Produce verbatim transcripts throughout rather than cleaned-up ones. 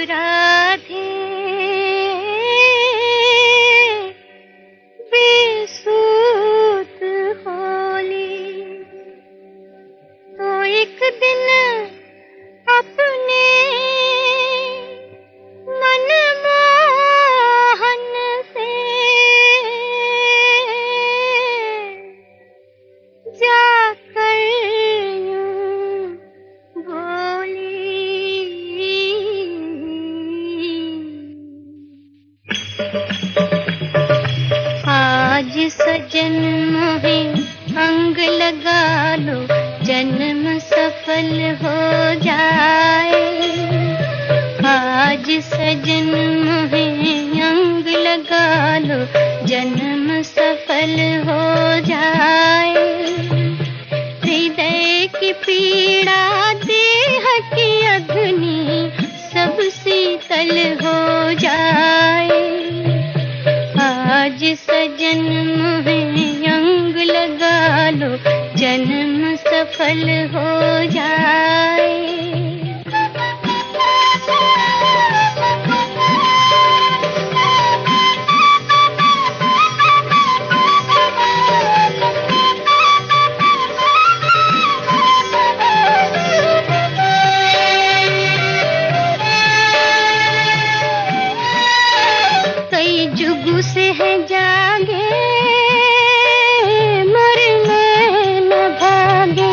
राधे बेसूत होली, तो एक दिन अपने मनमोहन से जाकर यूं बोली। आज सजन मोहे अंग लगा लो, जन्म सफल हो जाए। आज सजन मोहे अंग लगा लो, जन्म सफल हो जाए। हृदय की पीड़ा देह की अग्नि सब शीतल हो जाए। आज सजन मोहे अंग लगा लो, जन्म सफल हो जाए। कई जुगों से है जागे, मरने न भागे।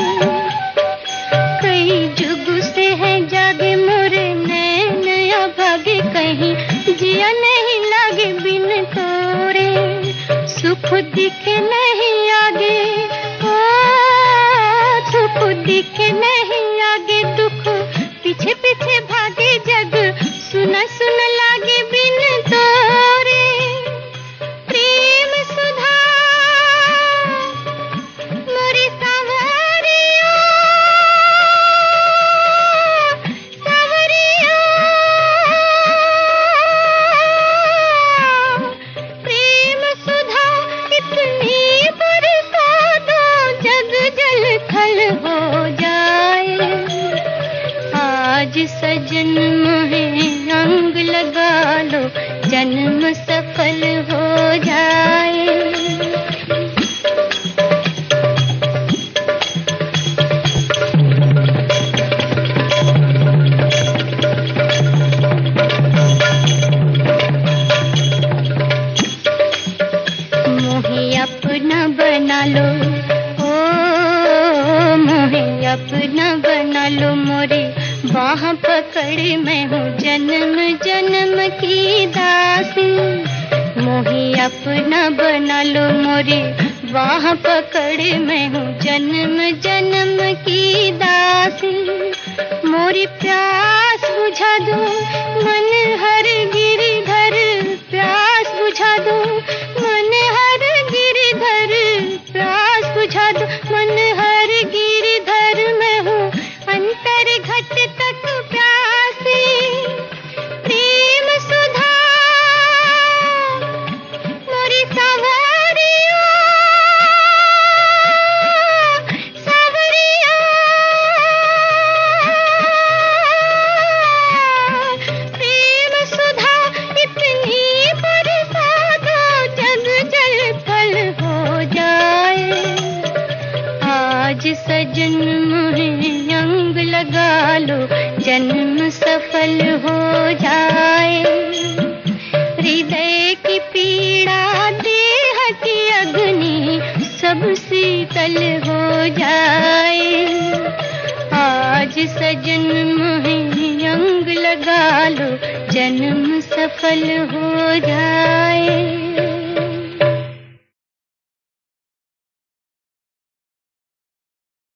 कई जुगों से है जागे, मरने न भागे। कहीं जिया नहीं लागे बिन तोरे, सुख दिखे नहीं आगे। ओ सुख दिखे नहीं आगे, दुख पीछे पीछे भागे। जग सुना सुना लागे बिन तोरे। प्रेम सुधा मोरी सांवरिया, सांवरिया। प्रेम सुधा इतनी बरसा दो, जग जल थल हो जाए। आज सजन मोहे अंग लगा लो, जन्म सफल हो जाए। मोहे अपना बना लो, ओ मोहे अपना बना लो। मोरे बाह पकड़ मैं हूँ जन्म जन्म की दासी। मोहे अपना बना लो, मोरे बाह पकड़ मैं हूँ जन्म जन्म की दासी। मोरी प्यास बुझा दो मन हर गिरिधर, प्यास बुझा दो मन हर गिरिधर। प्यास बुझा दो मन हर गिरिधर, मैं हूँ अंतर घट तक प्यासी। प्रेम सुधा मोरी सांवरिया, सांवरिया। प्रेम सुधा इतनी बरसा दो, जग जल थल हो जाए। आज सजन मोहे अंग लगा लो, जन्म सफल हो जाए। हृदय की पीड़ा देह की अग्नि सब शीतल हो जाए। आज सजन मोहे अंग लगा लो, जन्म सफल हो जाए।